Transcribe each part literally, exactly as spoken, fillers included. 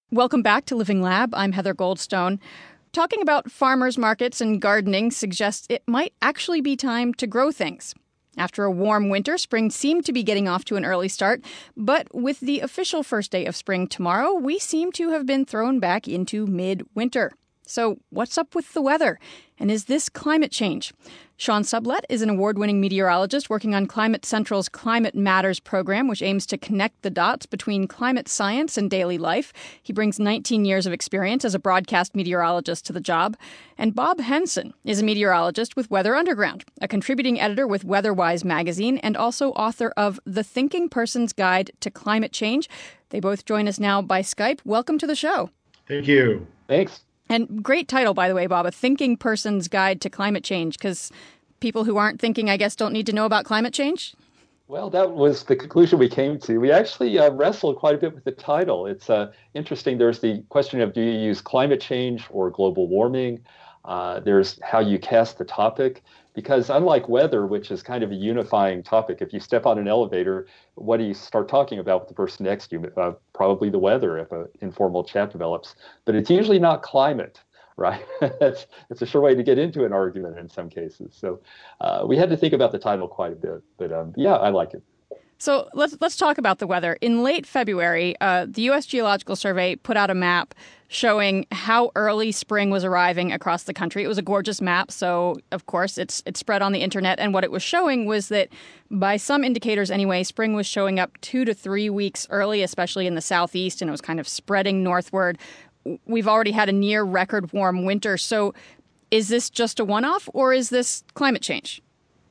Welcome back to Living Lab. I'm Heather Goldstone. Talking about farmers markets and gardening suggests it might actually be time to grow things. After a warm winter, spring seemed to be getting off to an early start, but with the official first day of spring tomorrow, we seem to have been thrown back into mid-winter. So what's up with the weather? And is this climate change? Shawn Sublet is an award-winning meteorologist working on Climate Central's Climate Matters program, which aims to connect the dots between climate science and daily life. He brings nineteen years of experience as a broadcast meteorologist to the job. And Bob Henson is a meteorologist with Weather Underground, a contributing editor with WeatherWise magazine, and also author of The Thinking Person's Guide to Climate Change. They both join us now by Skype. Welcome to the show. Thank you. Thanks. And great title, by the way, Bob, A Thinking Person's Guide to Climate Change, because people who aren't thinking, I guess, don't need to know about climate change? Well, that was the conclusion we came to. We actually uh, wrestled quite a bit with the title. It's uh, interesting. There's the question of, do you use climate change or global warming? Uh, there's how you cast the topic. Because unlike weather, which is kind of a unifying topic, if you step on an elevator, what do you start talking about with the person next to you? Uh, probably the weather if an informal chat develops. But it's usually not climate, right? That's, that's a sure way to get into an argument in some cases. So uh, we had to think about the title quite a bit. But um, yeah, I like it. So let's let's talk about the weather. In late February, uh, the U S Geological Survey put out a map showing how early spring was arriving across the country. It was a gorgeous map, so of course it's it's spread on the internet. And what it was showing was that, by some indicators anyway, spring was showing up two to three weeks early, especially in the southeast, and it was kind of spreading northward. We've already had a near record warm winter. So is this just a one-off, or is this climate change?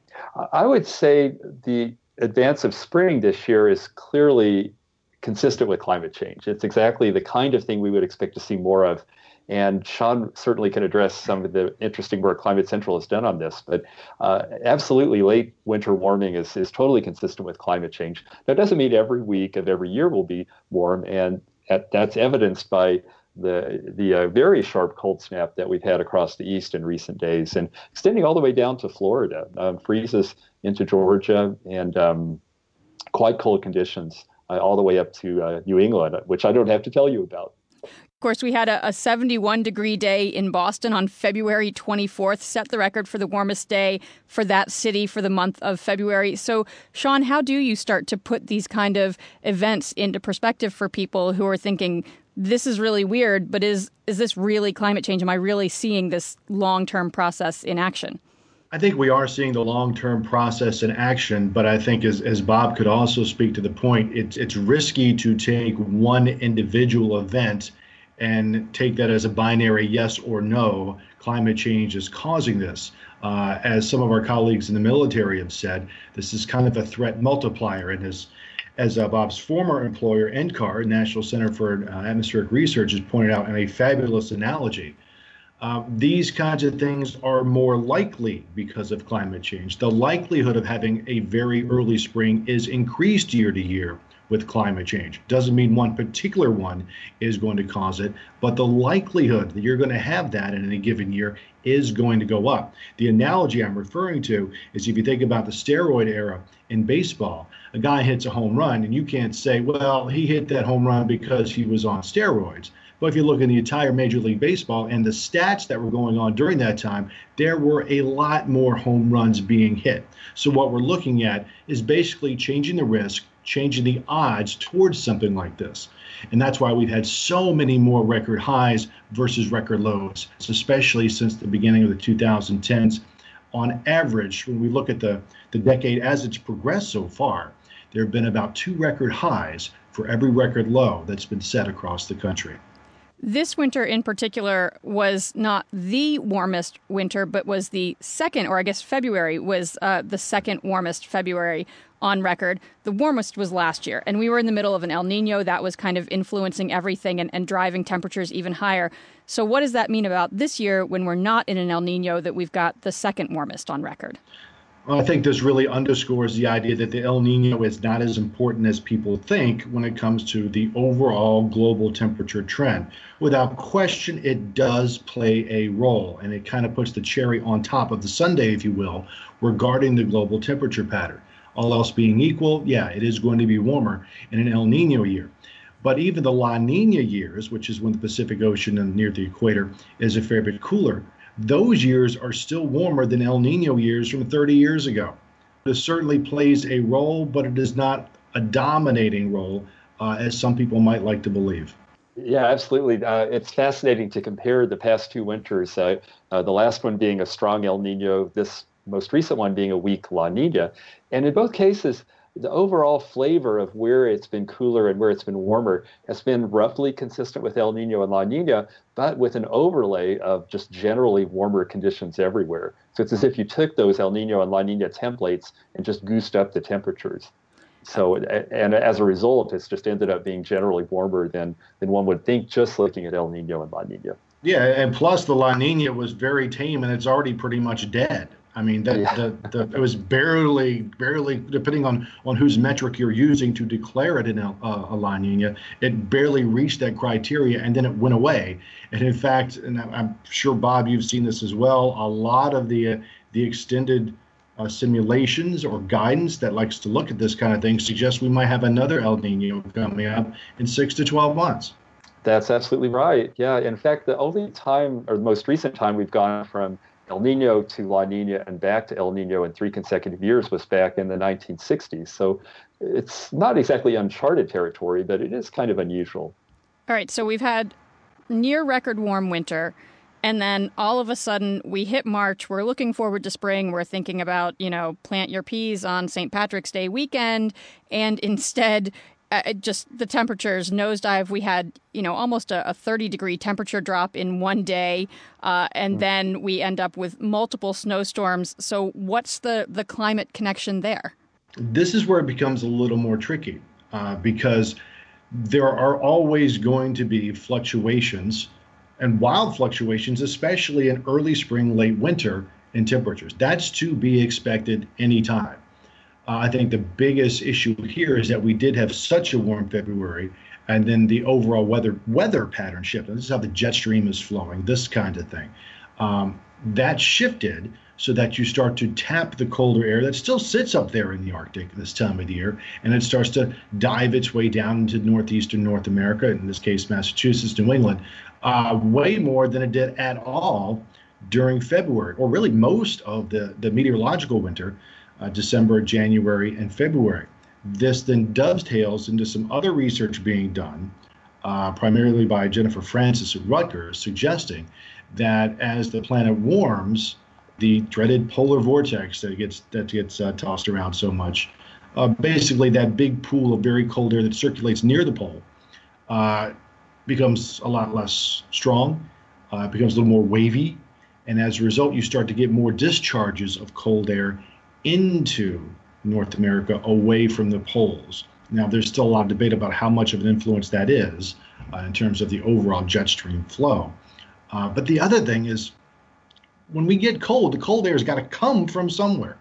I would say the advance of spring this year is clearly consistent with climate change. It's exactly the kind of thing we would expect to see more of. And Shawn certainly can address some of the interesting work Climate Central has done on this. But uh, absolutely, late winter warming is, is totally consistent with climate change. That doesn't mean every week of every year will be warm. And at, that's evidenced by the the uh, very sharp cold snap that we've had across the east in recent days, and extending all the way down to Florida. Um, freezes into Georgia, and um, quite cold conditions uh, all the way up to uh, New England, which I don't have to tell you about. Of course, we had a, a seventy-one degree day in Boston on February twenty-fourth, set the record for the warmest day for that city for the month of February. So, Shawn, how do you start to put these kind of events into perspective for people who are thinking, this is really weird, but is is this really climate change? Am I really seeing this long-term process in action? I think we are seeing the long-term process in action, but I think as, as Bob could also speak to the point, it's it's risky to take one individual event and take that as a binary yes or no. Climate change is causing this. Uh, as some of our colleagues in the military have said, this is kind of a threat multiplier. And as As uh, Bob's former employer, N C A R, National Center for uh, Atmospheric Research, has pointed out in a fabulous analogy, uh, these kinds of things are more likely because of climate change. The likelihood of having a very early spring is increased year to year with climate change. Doesn't mean one particular one is going to cause it, but the likelihood that you're going to have that in any given year is going to go up. The analogy I'm referring to is, if you think about the steroid era in baseball, a guy hits a home run and you can't say, well, he hit that home run because he was on steroids. But if you look at the entire Major League Baseball and the stats that were going on during that time, there were a lot more home runs being hit. So what we're looking at is basically changing the risk, changing the odds towards something like this. And that's why we've had so many more record highs versus record lows, especially since the beginning of the two thousand tens. On average, when we look at the, the decade as it's progressed so far, there have been about two record highs for every record low that's been set across the country. This winter in particular was not the warmest winter, but was the second, or I guess February was uh, the second warmest February on record. The warmest was last year, and we were in the middle of an El Nino that was kind of influencing everything and, and driving temperatures even higher. So what does that mean about this year when we're not in an El Nino, that we've got the second warmest on record? Well, I think this really underscores the idea that the El Nino is not as important as people think when it comes to the overall global temperature trend. Without question, it does play a role, and it kind of puts the cherry on top of the sundae, if you will, regarding the global temperature pattern. All else being equal, yeah, it is going to be warmer in an El Nino year. But even the La Nina years, which is when the Pacific Ocean and near the equator is a fair bit cooler, those years are still warmer than El Nino years from thirty years ago. This certainly plays a role, but it is not a dominating role, uh, as some people might like to believe. Yeah, absolutely. Uh, it's fascinating to compare the past two winters, uh, uh, the last one being a strong El Nino, this most recent one being a weak La Nina. And in both cases, the overall flavor of where it's been cooler and where it's been warmer has been roughly consistent with El Nino and La Nina, but with an overlay of just generally warmer conditions everywhere. So it's as if you took those El Nino and La Nina templates and just goosed up the temperatures. So, and as a result, it's just ended up being generally warmer than, than one would think just looking at El Nino and La Nina. Yeah, and plus the La Nina was very tame and it's already pretty much dead. I mean, that yeah. the, the, it was barely, barely, depending on, on whose metric you're using to declare it in a, a La Nina, it barely reached that criteria and then it went away. And in fact, and I'm sure, Bob, you've seen this as well, a lot of the, uh, the extended uh, simulations or guidance that likes to look at this kind of thing suggests we might have another El Nino coming up in six to twelve months. That's absolutely right. Yeah. In fact, the only time, or the most recent time we've gone from El Nino to La Nina and back to El Nino in three consecutive years was back in the nineteen sixties. So it's not exactly uncharted territory, but it is kind of unusual. All right. So we've had near record warm winter. And then all of a sudden we hit March. We're looking forward to spring. We're thinking about, you know, plant your peas on Saint Patrick's Day weekend. And instead, uh, just the temperatures nosedive. We had, you know, almost a, a thirty degree temperature drop in one day. Uh, and then we end up with multiple snowstorms. So what's the, the climate connection there? This is where it becomes a little more tricky uh, because there are always going to be fluctuations and wild fluctuations, especially in early spring, late winter in temperatures. That's to be expected anytime. Uh, I think the biggest issue here is that we did have such a warm February, and then the overall weather weather pattern shifted. This is how the jet stream is flowing, this kind of thing. Um, that shifted so that you start to tap the colder air that still sits up there in the Arctic this time of the year, and it starts to dive its way down into northeastern North America, in this case, Massachusetts, New England, uh, way more than it did at all during February, or really most of the, the meteorological winter, uh, December, January, and February. This then dovetails into some other research being done, uh, primarily by Jennifer Francis at Rutgers, suggesting that as the planet warms, the dreaded polar vortex that gets that gets uh, tossed around so much, uh, basically that big pool of very cold air that circulates near the pole, uh, becomes a lot less strong, uh, becomes a little more wavy, and as a result, you start to get more discharges of cold air into North America away from the poles. Now, there's still a lot of debate about how much of an influence that is uh, in terms of the overall jet stream flow. Uh, but the other thing is, when we get cold, the cold air has got to come from somewhere.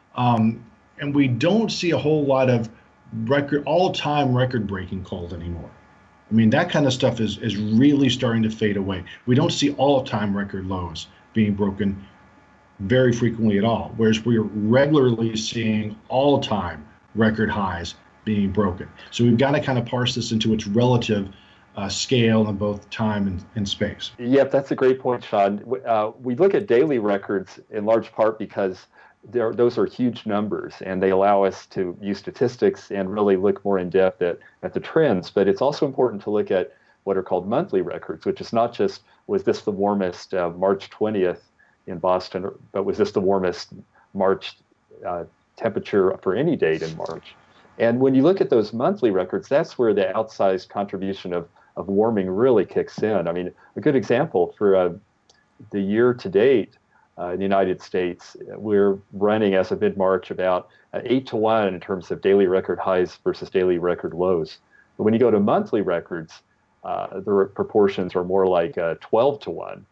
Um, and we don't see a whole lot of record, all-time record-breaking cold anymore. I mean, that kind of stuff is, is really starting to fade away. We don't see all-time record lows being broken very frequently at all, whereas we're regularly seeing all-time record highs being broken. So we've got to kind of parse this into its relative Uh, scale in both time and, and space. Yep, that's a great point, Sean. Uh, we look at daily records in large part because those are huge numbers and they allow us to use statistics and really look more in depth at, at the trends. But it's also important to look at what are called monthly records, which is not just, was this the warmest uh, March twentieth in Boston, but was this the warmest March uh, temperature for any date in March? And when you look at those monthly records, that's where the outsized contribution of of warming really kicks in. I mean, a good example for uh, the year to date uh, in the United States, we're running as of mid-March about uh, eight to one in terms of daily record highs versus daily record lows. But when you go to monthly records, uh, the proportions are more like uh, twelve to one.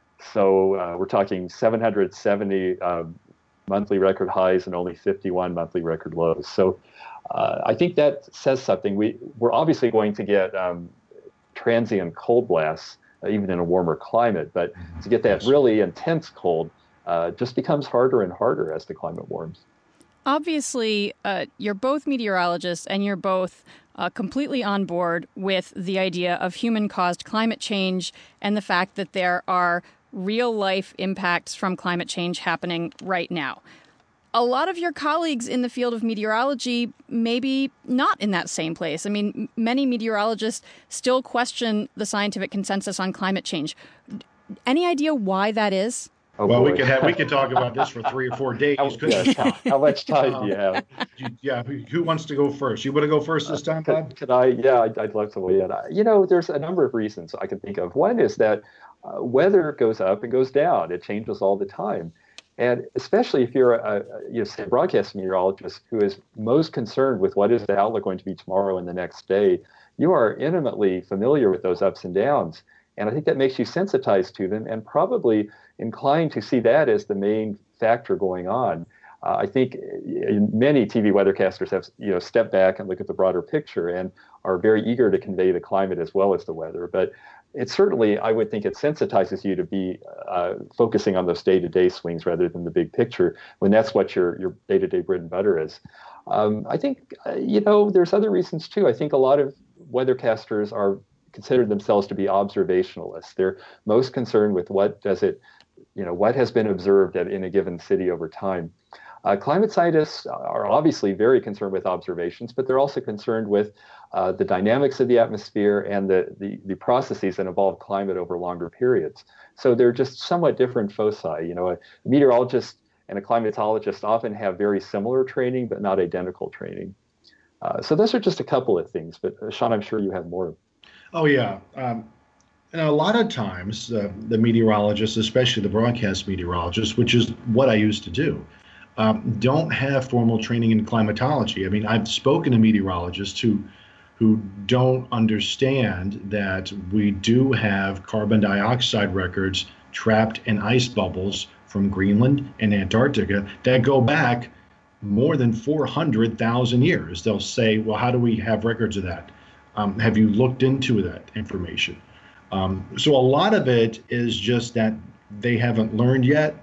So uh, we're talking seven hundred seventy uh, monthly record highs and only fifty-one monthly record lows. So uh, I think that says something. We, we're obviously going to get um, transient cold blasts, uh, even in a warmer climate, but mm-hmm. to get that really intense cold uh, just becomes harder and harder as the climate warms. Obviously, uh, you're both meteorologists and you're both uh, completely on board with the idea of human-caused climate change and the fact that there are real-life impacts from climate change happening right now. A lot of your colleagues in the field of meteorology maybe not in that same place. I mean, many meteorologists still question the scientific consensus on climate change. Any idea why that is? Oh, well, boy. we could have we could talk about this for three or four days. How, yes, how, how much time do you have? Yeah, who, who wants to go first? You want to go first this time, uh, Bob? Could, could I? Yeah, I'd, I'd love to weigh in. You know, there's a number of reasons I can think of. One is that uh, weather goes up and goes down. It changes all the time. And especially if you're a, a you know, say a broadcast meteorologist who is most concerned with what is the outlook going to be tomorrow and the next day, you are intimately familiar with those ups and downs. And I think that makes you sensitized to them and probably inclined to see that as the main factor going on. Uh, I think many T V weathercasters have you know stepped back and look at the broader picture and are very eager to convey the climate as well as the weather. But it certainly, I would think it sensitizes you to be uh, focusing on those day-to-day swings rather than the big picture when that's what your, your day-to-day bread and butter is. Um, I think, uh, you know, there's other reasons too. I think a lot of weathercasters are consider themselves to be observationalists. They're most concerned with what does it, you know, what has been observed at, in a given city over time. Uh, climate scientists are obviously very concerned with observations, but they're also concerned with uh, the dynamics of the atmosphere and the, the, the processes that involve climate over longer periods. So they're just somewhat different foci. You know, a meteorologist and a climatologist often have very similar training, but not identical training. Uh, so those are just a couple of things, but uh, Sean, I'm sure you have more. Oh, yeah. Um, and a lot of times, uh, the meteorologists, especially the broadcast meteorologists, which is what I used to do, um, don't have formal training in climatology. I mean, I've spoken to meteorologists who who don't understand that we do have carbon dioxide records trapped in ice bubbles from Greenland and Antarctica that go back more than four hundred thousand years. They'll say, well, how do we have records of that? Um, have you looked into that information? Um, so a lot of it is just that they haven't learned yet.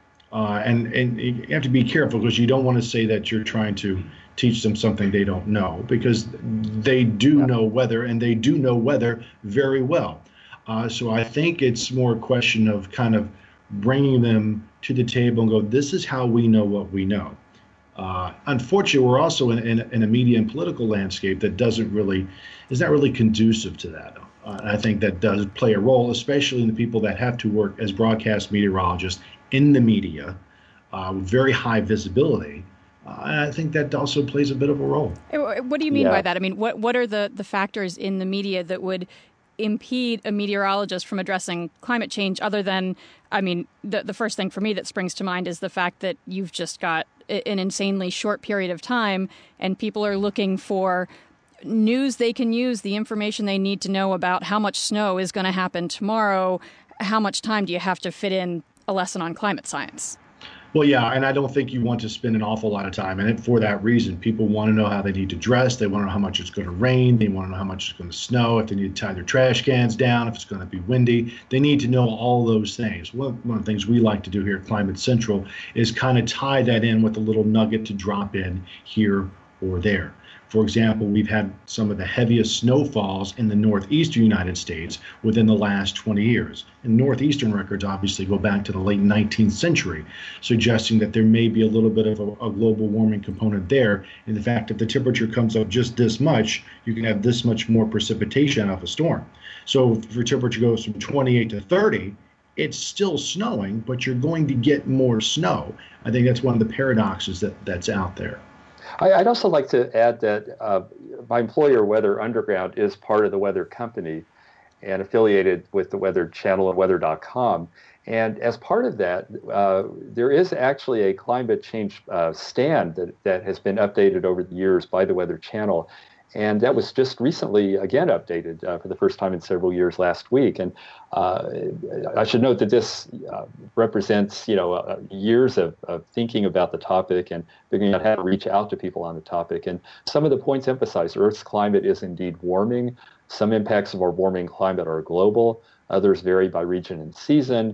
Uh, and, and you have to be careful because you don't want to say that you're trying to teach them something they don't know, because they do know weather and they do know weather very well. Uh, so I think it's more a question of kind of bringing them to the table and go, this is how we know what we know. Uh, unfortunately, we're also in, in, in a media and political landscape that doesn't really, is not really conducive to that. Uh, I think that does play a role, especially in the people that have to work as broadcast meteorologists in the media, uh, with very high visibility. Uh, and I think that also plays a bit of a role. What do you mean yeah. by that? I mean, what what are the, the factors in the media that would impede a meteorologist from addressing climate change other than, I mean, the, the first thing for me that springs to mind is the fact that you've just got an insanely short period of time and people are looking for news they can use, the information they need to know about how much snow is going to happen tomorrow. How much time do you have to fit in a lesson on climate science? Well, yeah, and I don't think you want to spend an awful lot of time in it for that reason. People want to know how they need to dress. They want to know how much it's going to rain. They want to know how much it's going to snow, if they need to tie their trash cans down, if it's going to be windy. They need to know all those things. One, one of the things we like to do here at Climate Central is kind of tie that in with a little nugget to drop in here or there. For example, we've had some of the heaviest snowfalls in the northeastern United States within the last twenty years. And northeastern records obviously go back to the late nineteenth century, suggesting that there may be a little bit of a, a global warming component there. And the fact that the temperature comes up just this much, you can have this much more precipitation off a storm. So if your temperature goes from twenty-eight to thirty, it's still snowing, but you're going to get more snow. I think that's one of the paradoxes that, that's out there. I'd also like to add that uh, my employer, Weather Underground, is part of the Weather Company and affiliated with the Weather Channel and weather dot com. And as part of that, uh, there is actually a climate change uh, stand that, that has been updated over the years by the Weather Channel. And that was just recently, again, updated uh, for the first time in several years last week. And uh, I should note that this uh, represents, you know, uh, years of, of thinking about the topic and figuring out how to reach out to people on the topic. And some of the points emphasized: Earth's climate is indeed warming. Some impacts of our warming climate are global. Others vary by region and season.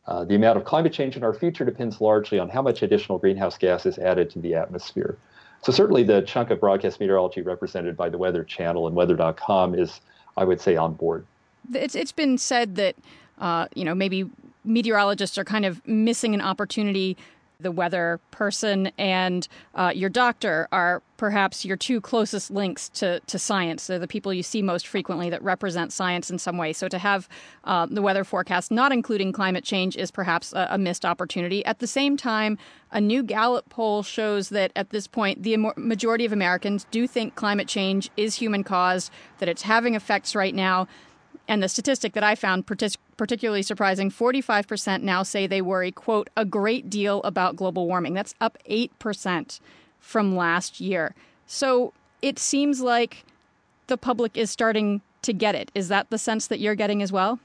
Uh, the amount of climate change in our future depends largely on how much additional greenhouse gas is added to the atmosphere. So certainly the chunk of broadcast meteorology represented by the Weather Channel and weather dot com is, I would say, on board. It's, it's been said that, uh, you know, maybe meteorologists are kind of missing an opportunity. The weather person and uh, your doctor are perhaps your two closest links to, to science. They're the people you see most frequently that represent science in some way. So to have uh, the weather forecast not including climate change is perhaps a, a missed opportunity. At the same time, a new Gallup poll shows that at this point, the majority of Americans do think climate change is human caused, that it's having effects right now. And the statistic that I found partic- particularly surprising, forty-five percent now say they worry, quote, a great deal about global warming. That's up eight percent from last year. So it seems like the public is starting to get it. Is that the sense that you're getting as well?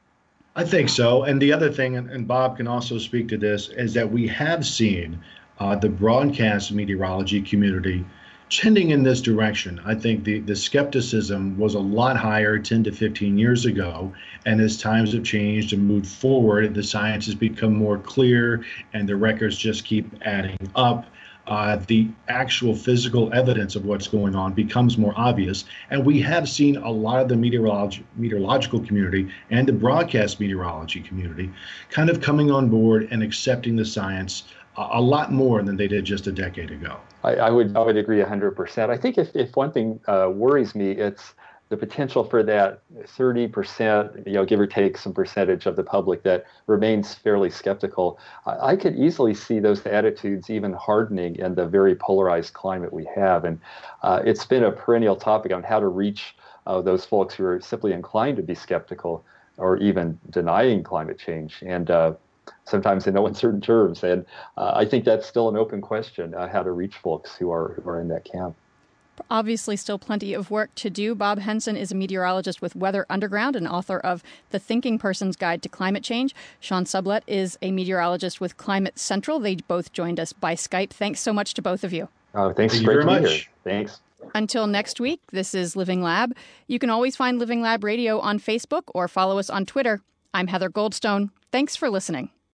I think so. And the other thing, and Bob can also speak to this, is that we have seen uh, the broadcast meteorology community trending in this direction. I think the, the skepticism was a lot higher ten to fifteen years ago. And as times have changed and moved forward, the science has become more clear and the records just keep adding up. Uh, the actual physical evidence of what's going on becomes more obvious. And we have seen a lot of the meteorolog- meteorological community and the broadcast meteorology community kind of coming on board and accepting the science a, a lot more than they did just a decade ago. I, I would I would agree one hundred percent. I think if, if one thing uh, worries me, it's the potential for that thirty percent, you know, give or take some percentage of the public that remains fairly skeptical. I, I could easily see those attitudes even hardening in the very polarized climate we have. And uh, it's been a perennial topic on how to reach uh, those folks who are simply inclined to be skeptical or even denying climate change. And uh, sometimes in no uncertain terms. And uh, I think that's still an open question, uh, how to reach folks who are who are in that camp. Obviously, still plenty of work to do. Bob Henson is a meteorologist with Weather Underground and author of The Thinking Person's Guide to Climate Change. Sean Sublett is a meteorologist with Climate Central. They both joined us by Skype. Thanks so much to both of you. Uh, thanks. Thank you Great very to be much. here. Thanks. Until next week, this is Living Lab. You can always find Living Lab Radio on Facebook or follow us on Twitter. I'm Heather Goldstone. Thanks for listening.